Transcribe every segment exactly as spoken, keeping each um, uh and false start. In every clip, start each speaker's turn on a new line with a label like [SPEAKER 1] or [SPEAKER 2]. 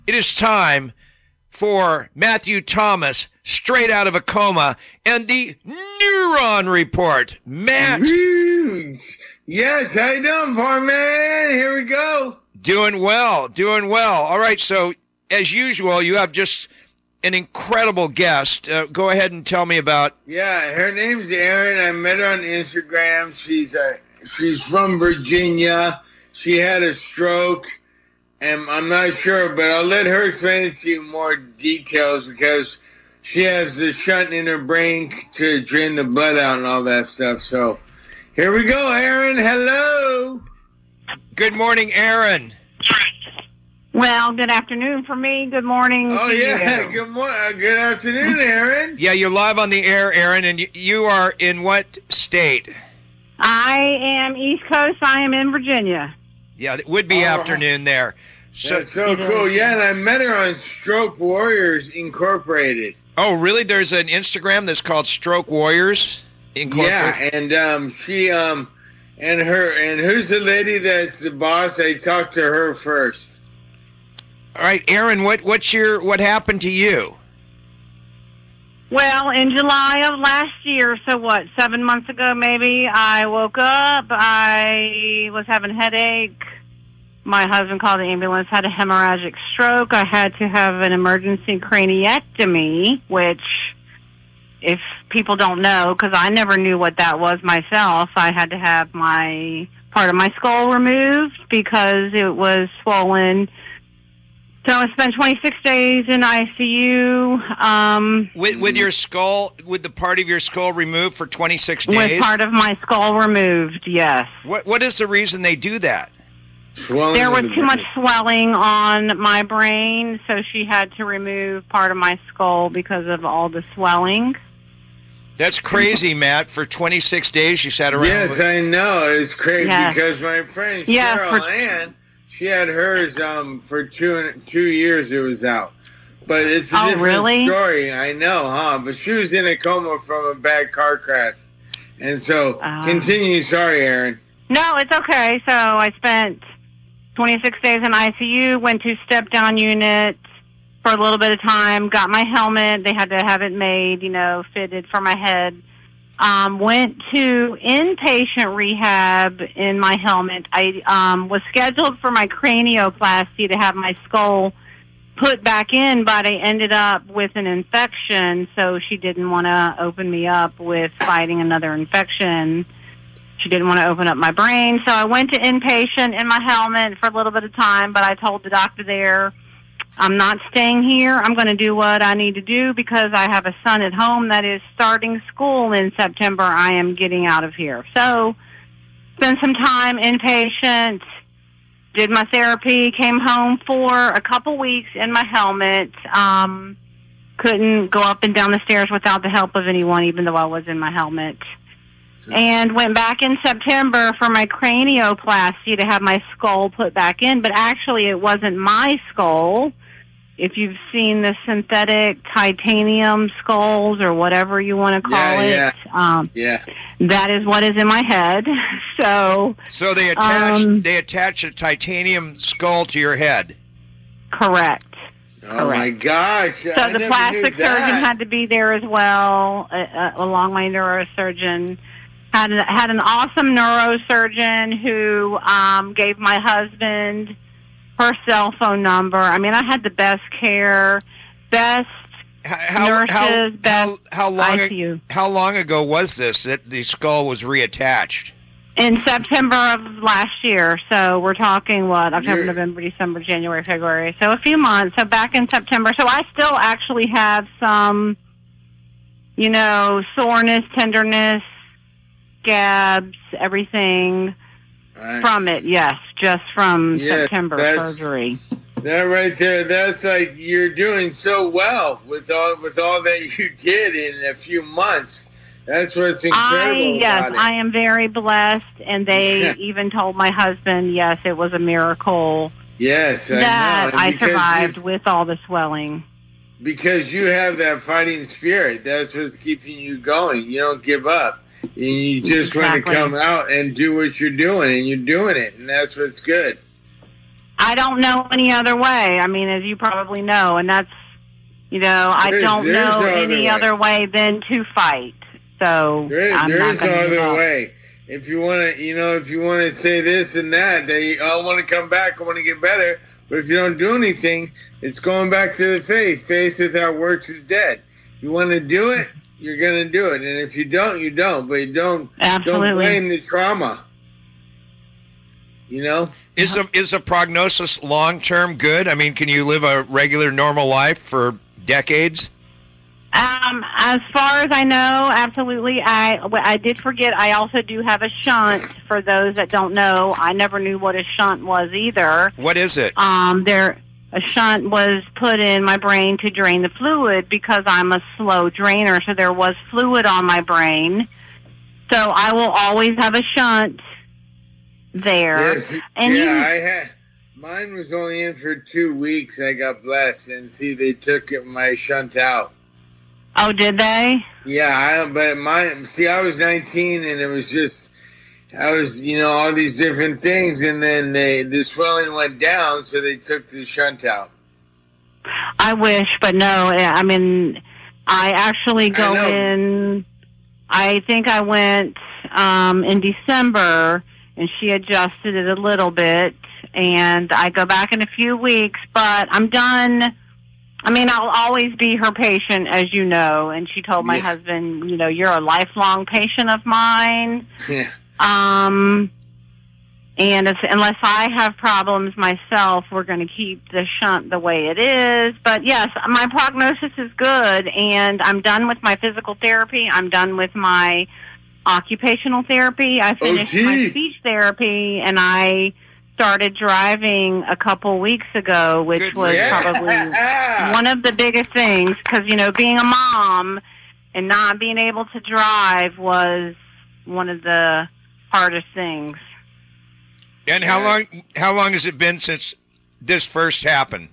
[SPEAKER 1] It is time for Matthew Thomas, straight out of a coma, and the Neuron Report. Matt.
[SPEAKER 2] Yes, how you doing, poor man? Here we go.
[SPEAKER 1] Doing well, doing well. All right, so as usual, you have just an incredible guest. Uh, go ahead and tell me about...
[SPEAKER 2] Yeah, her name's Erin. I met her on Instagram. She's uh, she's from Virginia. She had a stroke, and I'm not sure, but I'll let her explain it to you in more details because she has the shunt in her brain to drain the blood out and all that stuff. So here we go, Erin. Hello.
[SPEAKER 1] Good morning, Erin.
[SPEAKER 3] Well, good afternoon for me. Good morning.
[SPEAKER 2] Oh,
[SPEAKER 3] to
[SPEAKER 2] yeah.
[SPEAKER 3] you.
[SPEAKER 2] Good morning. Good afternoon, Erin.
[SPEAKER 1] Yeah, you're live on the air, Erin, and you, you are in what state?
[SPEAKER 3] I am East Coast. I am in Virginia.
[SPEAKER 1] Yeah, it would be
[SPEAKER 2] Oh,
[SPEAKER 1] afternoon there. So,
[SPEAKER 2] That's so cool. Yeah, and I met her on Stroke Warriors Incorporated.
[SPEAKER 1] oh, really? There's an Instagram that's called Stroke Warriors Incorporated?
[SPEAKER 2] Yeah, and um, she um, and her and who's the lady that's the boss? I talked to her first.
[SPEAKER 1] All right, Erin, what what's your what happened to you?
[SPEAKER 3] Well, in July of last year, so what, seven months ago maybe, I woke up. I was having a headache. My husband called the ambulance, had a hemorrhagic stroke. I had to have an emergency craniectomy, which, if people don't know, because I never knew what that was myself, I had to have my part of my skull removed because it was swollen. So I spent twenty-six days in I C U. Um,
[SPEAKER 1] With with your skull, with the part of your skull removed for twenty-six days?
[SPEAKER 3] With part of my skull removed, yes.
[SPEAKER 1] What What is the reason they do that?
[SPEAKER 2] Swelling
[SPEAKER 3] There
[SPEAKER 2] in
[SPEAKER 3] was
[SPEAKER 2] the
[SPEAKER 3] too
[SPEAKER 2] brain.
[SPEAKER 3] much swelling on my brain, so she had to remove part of my skull because of all the swelling.
[SPEAKER 1] That's crazy, Matt. For twenty-six days, you sat around.
[SPEAKER 2] Yes,
[SPEAKER 1] with-
[SPEAKER 2] I know. It's crazy
[SPEAKER 3] Yes.
[SPEAKER 2] because my friend
[SPEAKER 3] Yeah,
[SPEAKER 2] Cheryl
[SPEAKER 3] for-
[SPEAKER 2] Ann, she had hers um for two two years. It was out, but it's a
[SPEAKER 3] Oh,
[SPEAKER 2] different
[SPEAKER 3] really?
[SPEAKER 2] story. I know, huh? But she was in a coma from a bad car crash, and so
[SPEAKER 3] Ah.
[SPEAKER 2] continue. Sorry, Erin.
[SPEAKER 3] No, it's okay. So I spent twenty-six days in I C U, went to step-down unit for a little bit of time, got my helmet. They had to have it made, you know, fitted for my head. Um, went to inpatient rehab in my helmet. I um, was scheduled for my cranioplasty to have my skull put back in, but I ended up with an infection, so she didn't want to open me up with fighting another infection. She didn't want to open up my brain, so I went to inpatient in my helmet for a little bit of time, but I told the doctor there, I'm not staying here. I'm going to do what I need to do because I have a son at home that is starting school in September. I am getting out of here. So, spent some time inpatient, did my therapy, came home for a couple weeks in my helmet. Um, couldn't go up and down the stairs without the help of anyone, even though I was in my helmet. And went back in September for my cranioplasty to have my skull put back in, but actually it wasn't my skull. If you've seen the synthetic titanium skulls or whatever you want to call
[SPEAKER 2] Yeah,
[SPEAKER 3] it,
[SPEAKER 2] yeah.
[SPEAKER 3] Um,
[SPEAKER 2] Yeah.
[SPEAKER 3] that is what is in my head. So,
[SPEAKER 1] So they attach
[SPEAKER 3] Um,
[SPEAKER 1] they attach a titanium skull to your head.
[SPEAKER 3] correct.
[SPEAKER 2] Oh my gosh!
[SPEAKER 3] So
[SPEAKER 2] I
[SPEAKER 3] the
[SPEAKER 2] never
[SPEAKER 3] plastic
[SPEAKER 2] knew that.
[SPEAKER 3] surgeon had to be there as well, uh, uh, along my neurosurgeon. Had a, had an awesome neurosurgeon who um, gave my husband her cell phone number. I mean, I had the best care, best
[SPEAKER 1] How how
[SPEAKER 3] nurses,
[SPEAKER 1] how,
[SPEAKER 3] best
[SPEAKER 1] how, how long
[SPEAKER 3] I C U.
[SPEAKER 1] how long ago was this that the skull was reattached?
[SPEAKER 3] In September of last year. So we're talking, what, October,
[SPEAKER 2] You're-
[SPEAKER 3] November, December, January, February. So a few months. So back in September. So I still actually have some, you know, soreness, tenderness, scabs, everything
[SPEAKER 2] Right.
[SPEAKER 3] from it. Yes, just from
[SPEAKER 2] Yes,
[SPEAKER 3] September
[SPEAKER 2] that's-
[SPEAKER 3] surgery.
[SPEAKER 2] That right there, that's like you're doing so well with all with all that you did in a few months. That's what's
[SPEAKER 3] I,
[SPEAKER 2] incredible
[SPEAKER 3] yes,
[SPEAKER 2] about it.
[SPEAKER 3] I am very blessed. And they
[SPEAKER 2] Yeah.
[SPEAKER 3] even told my husband, yes, it was a miracle
[SPEAKER 2] yes, I
[SPEAKER 3] that
[SPEAKER 2] know. And
[SPEAKER 3] I
[SPEAKER 2] because
[SPEAKER 3] survived
[SPEAKER 2] You,
[SPEAKER 3] with all the swelling.
[SPEAKER 2] because you have that fighting spirit. That's what's keeping you going. You don't give up. And you just want
[SPEAKER 3] Exactly.
[SPEAKER 2] to come out and do what you're doing, and you're doing it, and that's what's good.
[SPEAKER 3] I don't know any other way. I mean, as you probably know, and that's, you know, I
[SPEAKER 2] There's-
[SPEAKER 3] don't
[SPEAKER 2] there's
[SPEAKER 3] know
[SPEAKER 2] no other
[SPEAKER 3] any
[SPEAKER 2] way.
[SPEAKER 3] other way than to fight. So
[SPEAKER 2] There,
[SPEAKER 3] I'm
[SPEAKER 2] there
[SPEAKER 3] not
[SPEAKER 2] is no
[SPEAKER 3] gonna give
[SPEAKER 2] other
[SPEAKER 3] up.
[SPEAKER 2] way. If you want to, you know, if you want to say this and that, they all want to come back, I want to get better. But if you don't do anything, it's going back to the faith. Faith without works is dead. If you want to do it, you're going to do it. And if you don't, you don't. But you don't,
[SPEAKER 3] Absolutely.
[SPEAKER 2] don't blame the trauma. You know?
[SPEAKER 1] Is a is a prognosis long term good? I mean, can you live a regular normal life for decades?
[SPEAKER 3] Um, as far as I know, absolutely. I I did forget. I also do have a shunt. For those that don't know, I never knew what a shunt was either.
[SPEAKER 1] What is it?
[SPEAKER 3] Um, there a shunt was put in my brain to drain the fluid because I'm a slow drainer. So there was fluid on my brain. So I will always have a shunt there.
[SPEAKER 2] Yes.
[SPEAKER 3] And
[SPEAKER 2] yeah,
[SPEAKER 3] you-
[SPEAKER 2] I had. Mine was only in for two weeks. I got blessed. And see, they took it, my shunt out.
[SPEAKER 3] Oh, did they?
[SPEAKER 2] Yeah, I, but mine, see, I was nineteen and it was just, I was, you know, all these different things. And then they, the swelling went down, so they took the shunt out.
[SPEAKER 3] I wish, but no. I mean, I actually go
[SPEAKER 2] I know.
[SPEAKER 3] in. I think I went um, in December, and she adjusted it a little bit, and I go back in a few weeks. But I'm done. I mean, I'll always be her patient, as you know. And she told my
[SPEAKER 2] Yeah.
[SPEAKER 3] husband, you know, you're a lifelong patient of mine.
[SPEAKER 2] Yeah.
[SPEAKER 3] Um, and if, unless I have problems myself, we're going to keep the shunt the way it is. But yes, my prognosis is good, and I'm done with my physical therapy. I'm done with my occupational therapy. I finished
[SPEAKER 2] O T.
[SPEAKER 3] my speech therapy, and I started driving a couple weeks ago, which
[SPEAKER 1] Good
[SPEAKER 3] was
[SPEAKER 1] for you.
[SPEAKER 3] probably one of the biggest things, because, you know, being a mom and not being able to drive was one of the hardest things.
[SPEAKER 1] And how long how long has it been since this first happened?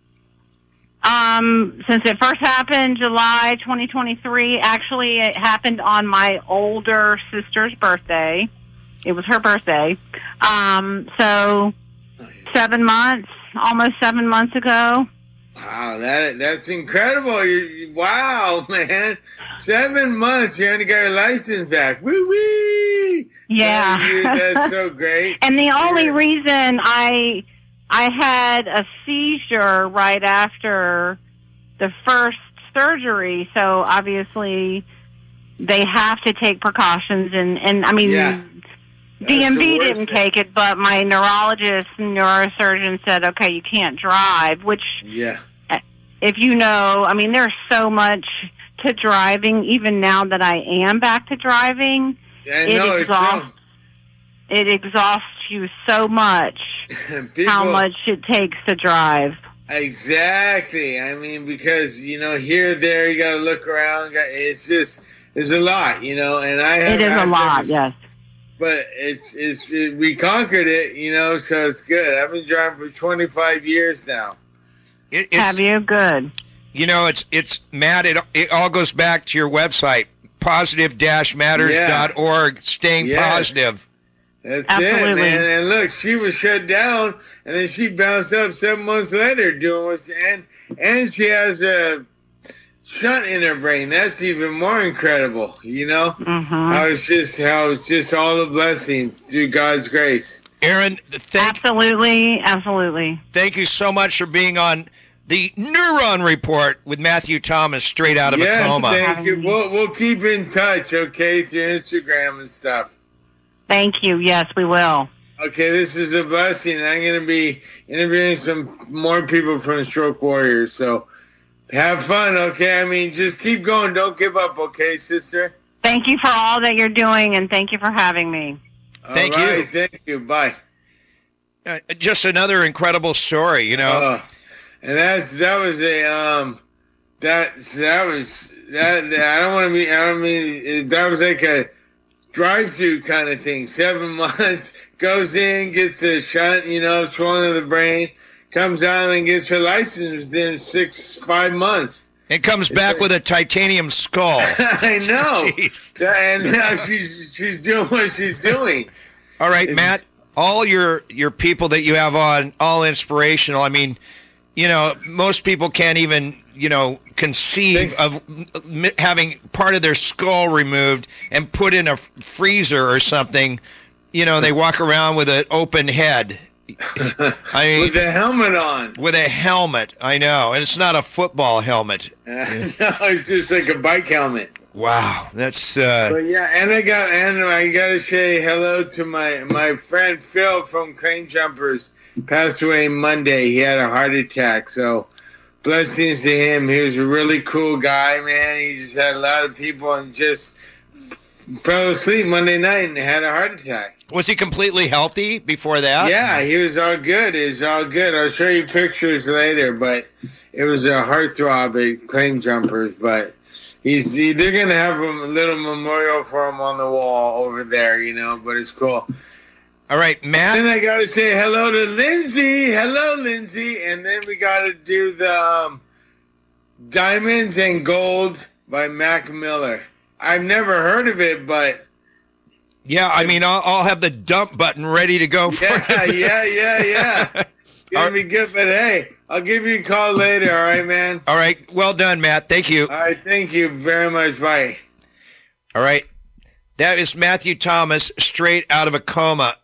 [SPEAKER 3] Um, since it first happened, July twenty twenty-three, actually it happened on my older sister's birthday. It was her birthday. Um, so seven months, almost seven months ago.
[SPEAKER 2] Wow, that that's incredible. You, you, wow, man. Seven months, you only got your license back. Woo wee!
[SPEAKER 3] Yeah.
[SPEAKER 2] That's, that's so great.
[SPEAKER 3] And the only
[SPEAKER 2] Yeah.
[SPEAKER 3] reason I I had a seizure right after the first surgery, so obviously they have to take precautions, and, and I mean,
[SPEAKER 2] Yeah.
[SPEAKER 3] D M
[SPEAKER 2] That's
[SPEAKER 3] V
[SPEAKER 2] the worst
[SPEAKER 3] didn't
[SPEAKER 2] thing.
[SPEAKER 3] take it, but my neurologist and neurosurgeon said, okay, you can't drive, which,
[SPEAKER 2] Yeah.
[SPEAKER 3] if you know, I mean, there's so much to driving, even now that I am back to driving.
[SPEAKER 2] I
[SPEAKER 3] It
[SPEAKER 2] know, it's
[SPEAKER 3] exhausts- It exhausts you so much,
[SPEAKER 2] true. People,
[SPEAKER 3] how much it takes to drive.
[SPEAKER 2] Exactly. I mean, because, you know, here, there, you got to look around. got- It's just, there's a lot, you know, and I have.
[SPEAKER 3] It is a
[SPEAKER 2] I've
[SPEAKER 3] lot,
[SPEAKER 2] never-
[SPEAKER 3] yes.
[SPEAKER 2] But it's, it's, it, we conquered it, you know, so it's good. I've been driving for twenty-five years now.
[SPEAKER 1] It, it's,
[SPEAKER 3] Have you? Good.
[SPEAKER 1] You know, it's it's Matt. It it all goes back to your website, positive dash matters dot org. Staying
[SPEAKER 2] Yes.
[SPEAKER 1] positive.
[SPEAKER 2] That's
[SPEAKER 3] Absolutely.
[SPEAKER 2] it, man. And look, she was shut down, and then she bounced up seven months later doing what's and and she has a shunt in her brain. That's even more incredible, you know.
[SPEAKER 3] Mm-hmm.
[SPEAKER 2] How it's just how it's just all a blessing through God's grace.
[SPEAKER 1] Aaron, thank
[SPEAKER 3] Absolutely, absolutely.
[SPEAKER 1] thank you so much for being on the Neuron Report with Matthew Thomas, straight out of
[SPEAKER 2] yes,
[SPEAKER 1] a coma.
[SPEAKER 2] thank you. We'll we'll keep in touch, okay, through Instagram and stuff.
[SPEAKER 3] Thank you. Yes, we will.
[SPEAKER 2] Okay, this is a blessing, and I'm going to be interviewing some more people from Stroke Warriors. So have fun, okay? I mean, just keep going. Don't give up, okay, sister?
[SPEAKER 3] Thank you for all that you're doing, and thank you for having me.
[SPEAKER 1] Thank
[SPEAKER 2] All right,
[SPEAKER 1] you.
[SPEAKER 2] Thank you. Bye.
[SPEAKER 1] Uh, just another incredible story, you know.
[SPEAKER 2] Uh, and that's that was a um that that was that, that I don't want to be I don't mean that was like a drive-through kind of thing. Seven months goes in, gets a shot, you know, swelling of the brain, comes down and gets her license within six five months.
[SPEAKER 1] It comes back with a titanium skull.
[SPEAKER 2] I know,
[SPEAKER 1] Jeez.
[SPEAKER 2] and now she's she's doing what she's doing.
[SPEAKER 1] All right,
[SPEAKER 2] It's-
[SPEAKER 1] Matt, all your your people that you have on, all inspirational. I mean, you know, most people can't even, you know, conceive of having part of their skull removed and put in a freezer or something. You know, they walk around with an open head. I mean,
[SPEAKER 2] with a helmet on.
[SPEAKER 1] With a helmet, I know, and it's not a football helmet.
[SPEAKER 2] Uh, no, it's just like a bike helmet.
[SPEAKER 1] Wow, that's. Uh,
[SPEAKER 2] but yeah, and I got and I got to say hello to my my friend Phil from Claim Jumpers. Passed away Monday. He had a heart attack, so blessings to him. He was a really cool guy, man. He just had a lot of people and just fell asleep Monday night and had a heart attack.
[SPEAKER 1] Was he completely healthy before that?
[SPEAKER 2] Yeah, he was all good. He was all good. I'll show you pictures later, but it was a heartthrob at Claim Jumpers. But he's he, they're going to have a little memorial for him on the wall over there, you know, but it's cool.
[SPEAKER 1] All right, Matt.
[SPEAKER 2] Then I got to say hello to Lindsay. Hello, Lindsay. And then we got to do the um, Diamonds and Gold by Mac Miller. I've never heard of it, but...
[SPEAKER 1] Yeah, I mean, I'll, I'll have the dump button ready to go for
[SPEAKER 2] yeah,
[SPEAKER 1] it.
[SPEAKER 2] yeah, yeah, yeah. It's going to be good, but hey, I'll give you a call later, all right, man?
[SPEAKER 1] All right, well done, Matt. Thank you.
[SPEAKER 2] All right, thank you very much. Bye.
[SPEAKER 1] All right, that is Matthew Thomas, straight out of a coma.